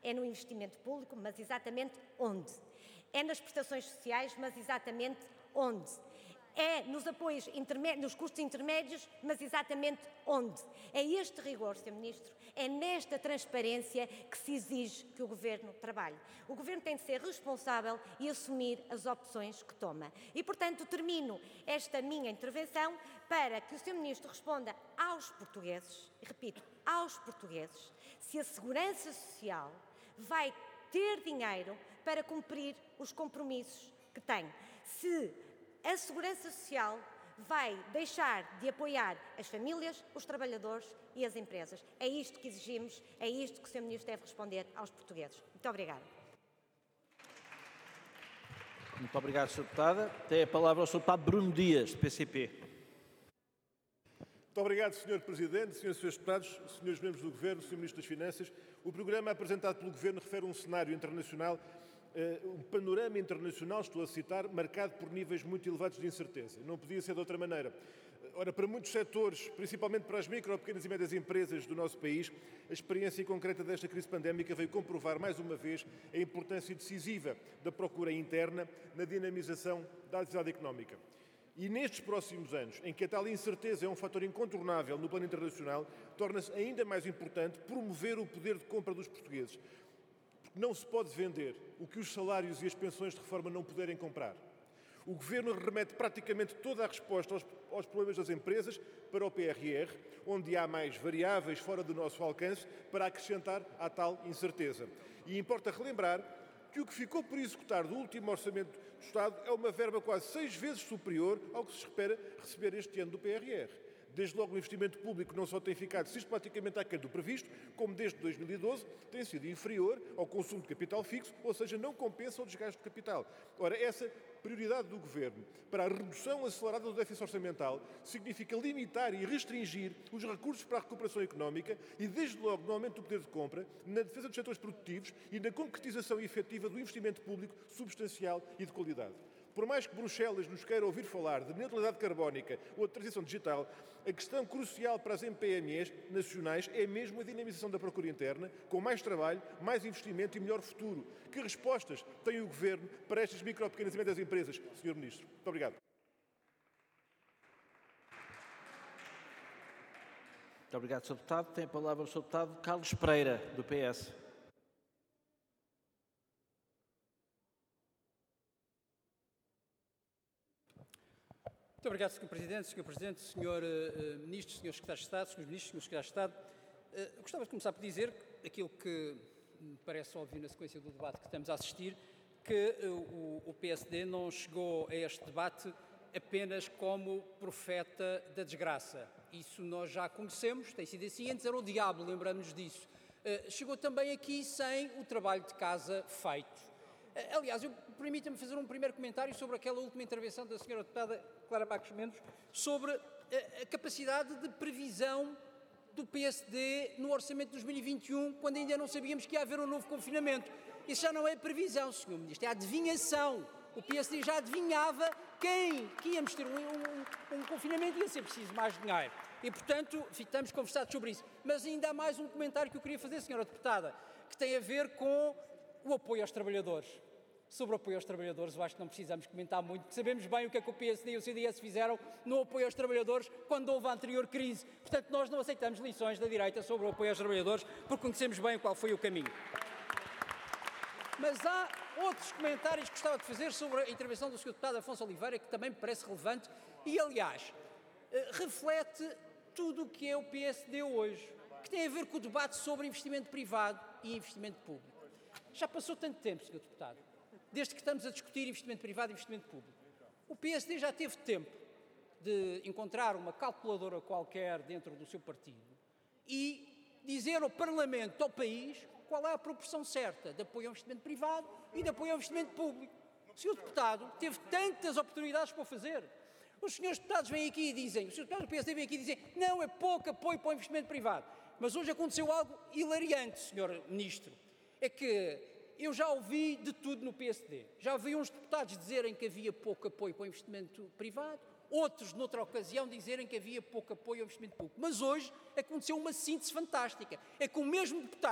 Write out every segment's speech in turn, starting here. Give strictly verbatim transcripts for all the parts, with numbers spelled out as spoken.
É no investimento público, mas exatamente onde? É nas prestações sociais, mas exatamente onde? É nos apoios intermédios, nos custos intermédios, mas exatamente onde? É este rigor, senhor Ministro, é nesta transparência que se exige que o Governo trabalhe. O Governo tem de ser responsável e assumir as opções que toma. E, portanto, termino esta minha intervenção para que o senhor Ministro responda aos portugueses, e repito, aos portugueses, se a Segurança Social vai ter dinheiro para cumprir os compromissos que tem. Se a Segurança Social vai deixar de apoiar as famílias, os trabalhadores e as empresas. É isto que exigimos, é isto que o senhor Ministro deve responder aos portugueses. Muito obrigada. Muito obrigado, senhora Deputada. Tem a palavra o senhor Deputado Bruno Dias, do P C P. Muito obrigado, senhor Presidente, senhores e senhores Deputados, senhores membros do Governo, senhor Ministro das Finanças. O programa apresentado pelo Governo refere um cenário internacional, uh, um panorama internacional, estou a citar, marcado por níveis muito elevados de incerteza. Não podia ser de outra maneira. Ora, para muitos setores, principalmente para as micro, pequenas e médias empresas do nosso país, a experiência concreta desta crise pandémica veio comprovar, mais uma vez, a importância decisiva da procura interna na dinamização da atividade económica. E nestes próximos anos, em que a tal incerteza é um fator incontornável no plano internacional, torna-se ainda mais importante promover o poder de compra dos portugueses. Porque não se pode vender o que os salários e as pensões de reforma não puderem comprar. O Governo remete praticamente toda a resposta aos, aos problemas das empresas para o P R R, onde há mais variáveis fora do nosso alcance para acrescentar à tal incerteza. E importa relembrar que o que ficou por executar do último Orçamento do Estado é uma verba quase seis vezes superior ao que se espera receber este ano do P R R. Desde logo o investimento público não só tem ficado sistematicamente aquém do previsto, como desde dois mil e doze tem sido inferior ao consumo de capital fixo, ou seja, não compensa o desgaste de capital. Ora, essa prioridade do Governo para a redução acelerada do déficit orçamental significa limitar e restringir os recursos para a recuperação económica e, desde logo, no aumento do poder de compra, na defesa dos setores produtivos e na concretização efetiva do investimento público substancial e de qualidade. Por mais que Bruxelas nos queira ouvir falar de neutralidade carbónica ou de transição digital, a questão crucial para as M P M Es nacionais é mesmo a dinamização da procura interna, com mais trabalho, mais investimento e melhor futuro. Que respostas tem o Governo para estas micro, pequenas e médias empresas, senhor Ministro? Muito obrigado. Muito obrigado, senhor Deputado. Tem a palavra o senhor Deputado Carlos Pereira, do P S. Muito obrigado, senhor Presidente, senhor Presidente, senhor uh, Ministro, senhores Secretários de Estado, senhores Ministros, senhores Secretários de Estado. Uh, gostava de começar por dizer aquilo que me parece óbvio na sequência do debate que estamos a assistir, que uh, o, o P S D não chegou a este debate apenas como profeta da desgraça. Isso nós já conhecemos, tem sido assim, antes era o diabo, lembramos-nos disso. Uh, chegou também aqui sem o trabalho de casa feito. Aliás, permita-me fazer um primeiro comentário sobre aquela última intervenção da senhora deputada Clara Marques Mendes sobre a, a capacidade de previsão do P S D no orçamento de dois mil e vinte e um, quando ainda não sabíamos que ia haver um novo confinamento. Isso já não é previsão, senhor Ministro, é adivinhação. O P S D já adivinhava quem que íamos ter um, um, um confinamento e ia ser preciso mais dinheiro. E, portanto, estamos conversados sobre isso. Mas ainda há mais um comentário que eu queria fazer, senhora deputada, que tem a ver com o apoio aos trabalhadores. Sobre o apoio aos trabalhadores, eu acho que não precisamos comentar muito, porque sabemos bem o que é que o P S D e o C D S fizeram no apoio aos trabalhadores quando houve a anterior crise. Portanto, nós não aceitamos lições da direita sobre o apoio aos trabalhadores, porque conhecemos bem qual foi o caminho. Mas há outros comentários que gostava de fazer sobre a intervenção do senhor Deputado Afonso Oliveira, que também me parece relevante e, aliás, reflete tudo o que é o P S D hoje, que tem a ver com o debate sobre investimento privado e investimento público. Já passou tanto tempo, senhor Deputado, desde que estamos a discutir investimento privado e investimento público. O P S D já teve tempo de encontrar uma calculadora qualquer dentro do seu partido e dizer ao Parlamento, ao país, qual é a proporção certa de apoio ao investimento privado e de apoio ao investimento público. O senhor Deputado teve tantas oportunidades para o fazer. Os senhores deputados vêm aqui e dizem, os senhores deputados do P S D vêm aqui e dizem, não, é pouco apoio para o investimento privado. Mas hoje aconteceu algo hilariante, senhor Ministro. É que eu já ouvi de tudo no P S D. Já ouvi uns deputados dizerem que havia pouco apoio para o investimento privado, outros, noutra ocasião, dizerem que havia pouco apoio ao investimento público. Mas hoje aconteceu uma síntese fantástica. É que o mesmo deputado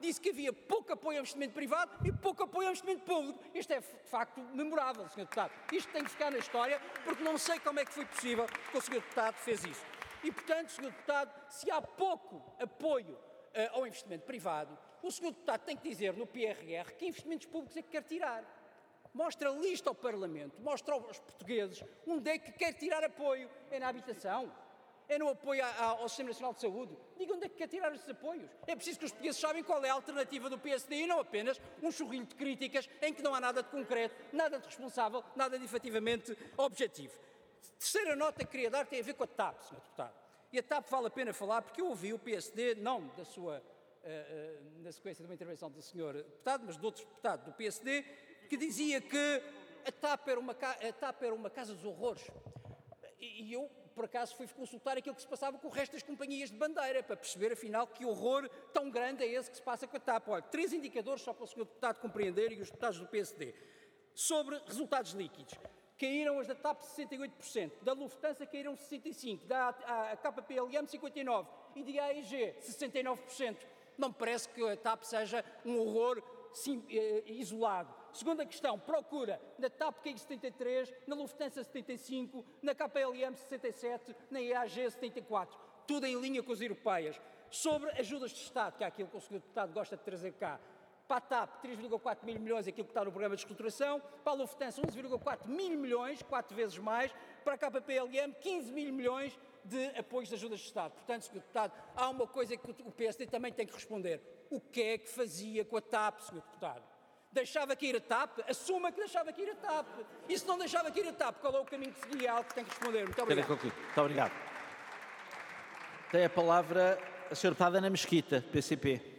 disse que havia pouco apoio ao investimento privado e pouco apoio ao investimento público. Isto é, de facto, memorável, senhor Deputado. Isto tem que ficar na história, porque não sei como é que foi possível que o senhor Deputado fez isso. E, portanto, senhor Deputado, se há pouco apoio uh, ao investimento privado, o senhor Deputado tem que dizer no P R R que investimentos públicos é que quer tirar. Mostra a lista ao Parlamento, mostra aos portugueses onde é que quer tirar apoio. É na habitação, é no apoio ao Sistema Nacional de Saúde. Diga onde é que quer tirar esses apoios. É preciso que os portugueses saibam qual é a alternativa do P S D e não apenas um churrilho de críticas em que não há nada de concreto, nada de responsável, nada de efetivamente objetivo. Terceira nota que queria dar tem a ver com a TAP, senhor Deputado. E a TAP vale a pena falar porque eu ouvi o P S D, não da sua, uh, uh, na sequência de uma intervenção do senhor Deputado, mas de outro deputado do P S D, que dizia que a TAP era uma, a TAP era uma casa dos horrores. E, e eu, por acaso, fui consultar aquilo que se passava com o resto das companhias de bandeira, para perceber, afinal, que horror tão grande é esse que se passa com a TAP. Olha, três indicadores só para o senhor Deputado compreender e os deputados do P S D. Sobre resultados líquidos. Caíram as da TAP sessenta e oito por cento, da Lufthansa caíram sessenta e cinco por cento, da K P L M cinquenta e nove por cento e da A E G sessenta e nove por cento. Não me parece que a TAP seja um horror sim, eh, isolado. Segunda questão, procura. Na TAP caiu setenta e três por cento, na Lufthansa setenta e cinco por cento, na K P L M sessenta e sete por cento, na I A G setenta e quatro por cento. Tudo em linha com as europeias. Sobre ajudas de Estado, que é aquilo que o senhor Deputado gosta de trazer cá. Para a TAP, três vírgula quatro mil milhões, aquilo que está no programa de reestruturação. Para a Lufthansa, onze vírgula quatro mil milhões, quatro vezes mais. Para a K P L M, quinze mil milhões de apoios de ajudas de Estado. Portanto, senhor Deputado, há uma coisa que o P S D também tem que responder. O que é que fazia com a TAP, senhor Deputado? Deixava cair a TAP? Assuma que deixava cair a TAP. E se não deixava cair a TAP, qual é o caminho que seguia? É algo que tem que responder. Muito obrigado. Muito obrigado. Tem a palavra a senhora deputada Ana Mesquita, P C P.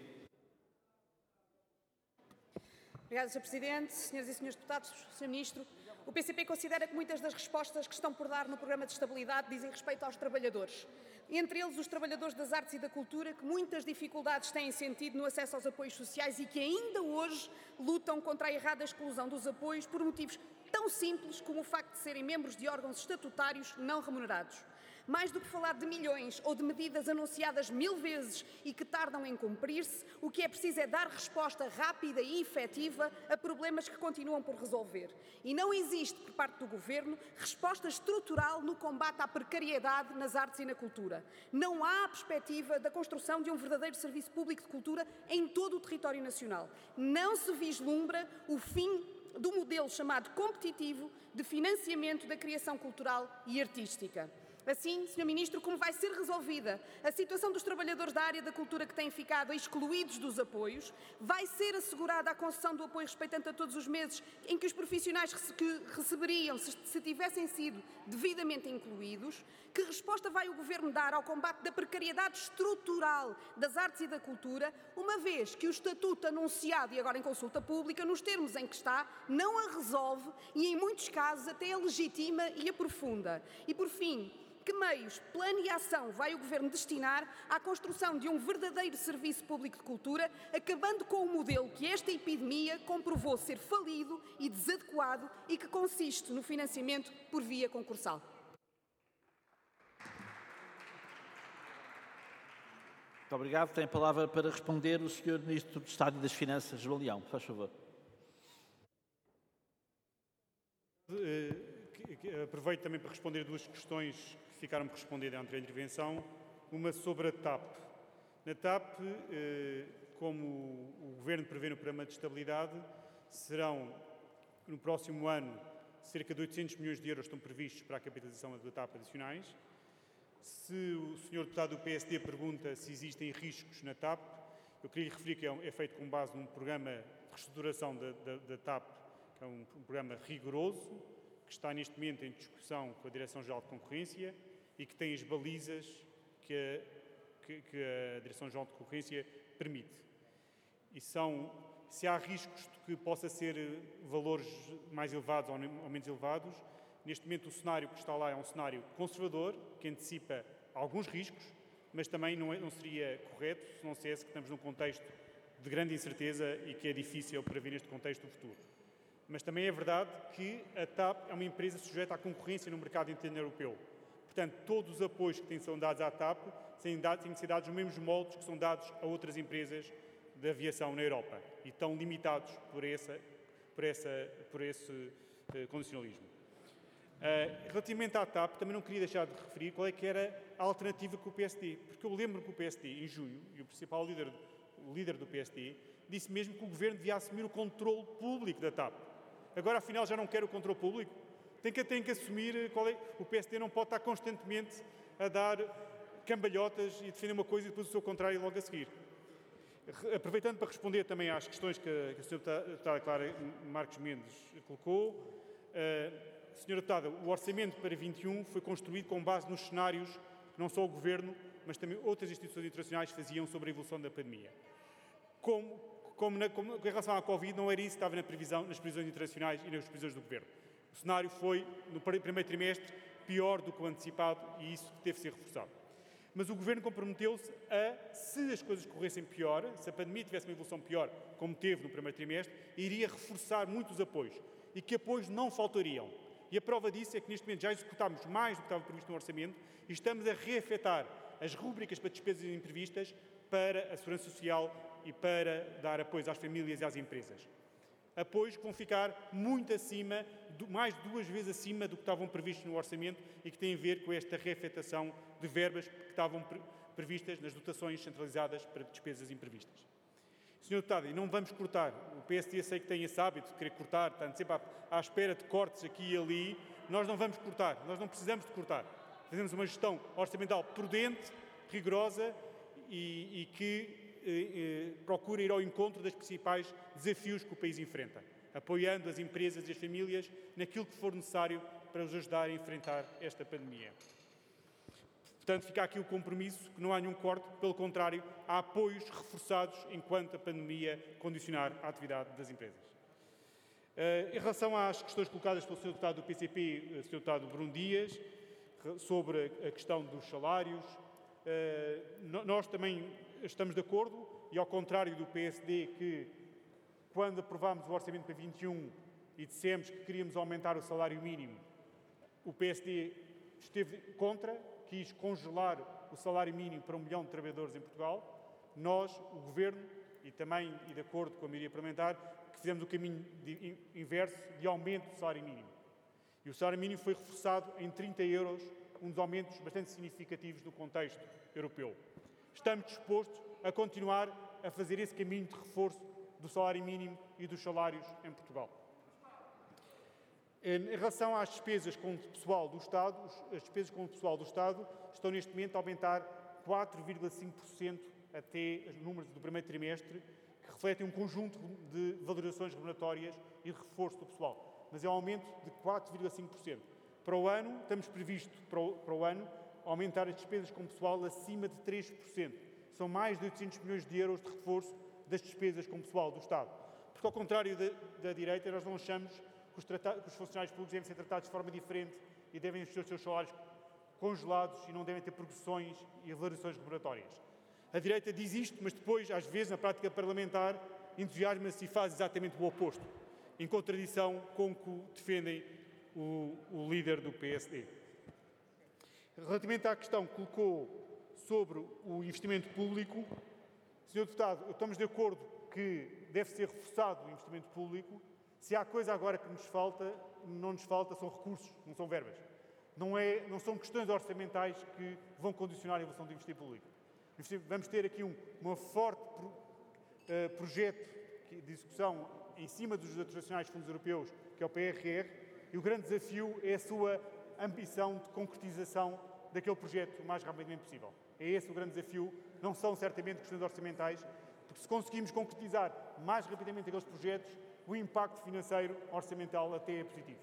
Obrigada, senhor Presidente, senhoras e senhores deputados, senhor Ministro. O P C P considera que muitas das respostas que estão por dar no Programa de Estabilidade dizem respeito aos trabalhadores. Entre eles, os trabalhadores das artes e da cultura, que muitas dificuldades têm sentido no acesso aos apoios sociais e que ainda hoje lutam contra a errada exclusão dos apoios por motivos tão simples como o facto de serem membros de órgãos estatutários não remunerados. Mais do que falar de milhões ou de medidas anunciadas mil vezes e que tardam em cumprir-se, o que é preciso é dar resposta rápida e efetiva a problemas que continuam por resolver. E não existe, por parte do Governo, resposta estrutural no combate à precariedade nas artes e na cultura. Não há a perspectiva da construção de um verdadeiro serviço público de cultura em todo o território nacional. Não se vislumbra o fim do modelo chamado competitivo de financiamento da criação cultural e artística. Assim, senhor Ministro, como vai ser resolvida a situação dos trabalhadores da área da cultura que têm ficado excluídos dos apoios? Vai ser assegurada a concessão do apoio respeitante a todos os meses em que os profissionais que receberiam se, se tivessem sido devidamente incluídos? Que resposta vai o Governo dar ao combate da precariedade estrutural das artes e da cultura, uma vez que o Estatuto anunciado e agora em consulta pública, nos termos em que está, não a resolve e, em muitos casos, até a legitima e aprofunda? E, por fim, que meios, plano e ação vai o Governo destinar à construção de um verdadeiro serviço público de cultura, acabando com o modelo que esta epidemia comprovou ser falido e desadequado e que consiste no financiamento por via concursal? Muito obrigado. Tem a palavra para responder o senhor Ministro do Estado e das Finanças, João Leão. Faz favor. Aproveito também para responder duas questões que ficaram por responder durante a intervenção. Uma sobre a TAP. Na TAP, como o Governo prevê no Programa de Estabilidade, serão, no próximo ano, cerca de oitocentos milhões de euros estão previstos para a capitalização da TAP adicionais. Se o senhor deputado do P S D pergunta se existem riscos na TAP, eu queria lhe referir que é feito com base num programa de reestruturação da, da, da TAP, que é um, um programa rigoroso, que está neste momento em discussão com a Direção-Geral de Concorrência e que tem as balizas que a, que, que a Direção-Geral de Concorrência permite. E são, se há riscos de que possa ser valores mais elevados ou menos elevados, neste momento o cenário que está lá é um cenário conservador, que antecipa alguns riscos, mas também não, é, não seria correto se não dissesse que estamos num contexto de grande incerteza e que é difícil prever neste contexto o futuro. Mas também é verdade que a TAP é uma empresa sujeita à concorrência no mercado interno europeu. Portanto, todos os apoios que têm, são dados à TAP têm, dados, têm que ser dados nos mesmos moldes que são dados a outras empresas da aviação na Europa e estão limitados por, essa, por, essa, por esse uh, condicionalismo. Uh, relativamente à TAP, também não queria deixar de referir qual é que era a alternativa com o P S D, porque eu lembro que o P S D, em junho, e o principal líder, o líder do P S D, disse mesmo que o Governo devia assumir o controle público da TAP. Agora, afinal, já não quer o controle público? Tem que, tem que assumir qual é... O P S D não pode estar constantemente a dar cambalhotas e defender uma coisa e depois o seu contrário logo a seguir. Aproveitando para responder também às questões que a, que a senhora Deputada Clara Marques Mendes colocou, uh, senhora Deputada, o orçamento para vinte e um foi construído com base nos cenários que não só o Governo, mas também outras instituições internacionais faziam sobre a evolução da pandemia. Como, como, na, como em relação à Covid, não era isso que estava na previsão, nas previsões internacionais e nas previsões do Governo. O cenário foi, no primeiro trimestre, pior do que o antecipado e isso teve de ser reforçado. Mas o Governo comprometeu-se a, se as coisas corressem pior, se a pandemia tivesse uma evolução pior, como teve no primeiro trimestre, iria reforçar muitos apoios e que apoios não faltariam. E a prova disso é que neste momento já executámos mais do que estava previsto no orçamento e estamos a reafetar as rúbricas para despesas imprevistas para a Segurança Social e para dar apoio às famílias e às empresas. Apoios que vão ficar muito acima, mais de duas vezes acima do que estavam previstos no orçamento e que têm a ver com esta reafetação de verbas que estavam previstas nas dotações centralizadas para despesas imprevistas. senhora Deputada, e não vamos cortar. O P S D sei que tem esse hábito de querer cortar, está sempre à, à espera de cortes aqui e ali. Nós não vamos cortar, nós não precisamos de cortar. Fazemos uma gestão orçamental prudente, rigorosa e, e que Eh, procura ir ao encontro dos principais desafios que o país enfrenta, apoiando as empresas e as famílias naquilo que for necessário para os ajudar a enfrentar esta pandemia. Portanto, fica aqui o compromisso que não há nenhum corte, pelo contrário, há apoios reforçados enquanto a pandemia condicionar a atividade das empresas. Eh, em relação às questões colocadas pelo senhor Deputado do P C P, o senhor Deputado Bruno Dias, sobre a questão dos salários, eh, nós também estamos de acordo e, ao contrário do P S D, que quando aprovámos o orçamento para vinte e um e dissemos que queríamos aumentar o salário mínimo, o P S D esteve contra, quis congelar o salário mínimo para um milhão de trabalhadores em Portugal. Nós, o Governo, e também e de acordo com a maioria parlamentar, que fizemos o caminho de, inverso de aumento do salário mínimo. E o salário mínimo foi reforçado em trinta euros, um dos aumentos bastante significativos no contexto europeu. Estamos dispostos a continuar a fazer esse caminho de reforço do salário mínimo e dos salários em Portugal. Em relação às despesas com o pessoal do Estado, as despesas com o pessoal do Estado estão neste momento a aumentar quatro vírgula cinco por cento até os números do primeiro trimestre, que refletem um conjunto de valorizações remuneratórias e de reforço do pessoal. Mas é um aumento de quatro vírgula cinco por cento. Para o ano, estamos previsto para o, para o ano aumentar as despesas com o pessoal acima de três por cento. São mais de oitocentos milhões de euros de reforço das despesas com o pessoal do Estado. Porque, ao contrário da, da direita, nós não achamos que os, trata- que os funcionários públicos devem ser tratados de forma diferente e devem ter os seus salários congelados e não devem ter progressões e valorizações remuneratórias. A direita diz isto, mas depois, às vezes, na prática parlamentar, entusiasma-se e faz exatamente o oposto, em contradição com o que defendem o, o líder do P S D. Relativamente à questão que colocou sobre o investimento público, senhor Deputado, estamos de acordo que deve ser reforçado o investimento público. Se há coisa agora que nos falta, não nos falta, são recursos, não são verbas. Não, é, não são questões orçamentais que vão condicionar a evolução do investimento público. Vamos ter aqui um uma forte pro, uh, projeto de execução em cima dos atos nacionais de fundos europeus, que é o P R R, e o grande desafio é a sua ambição de concretização daquele projeto o mais rapidamente possível. É esse o grande desafio, não são certamente questões orçamentais, porque se conseguimos concretizar mais rapidamente aqueles projetos, o impacto financeiro orçamental até é positivo.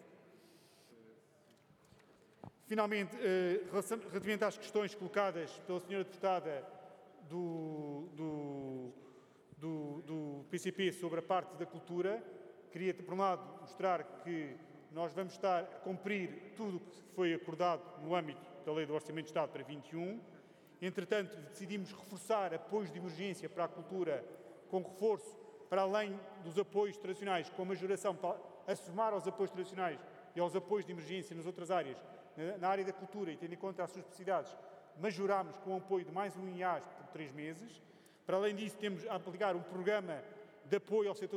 Finalmente, relativamente às questões colocadas pela senhora Deputada do, do, do, do P C P sobre a parte da cultura, queria, por um lado, mostrar que nós vamos estar a cumprir tudo o que foi acordado no âmbito da Lei do Orçamento de Estado para vinte e um. Entretanto, decidimos reforçar apoios de emergência para a cultura, com reforço para além dos apoios tradicionais, com a majoração para assomar aos apoios tradicionais e aos apoios de emergência nas outras áreas, na área da cultura, e tendo em conta as suas especificidades, majorámos com o apoio de mais um I A S por três meses. Para além disso, temos a aplicar um programa de apoio ao setor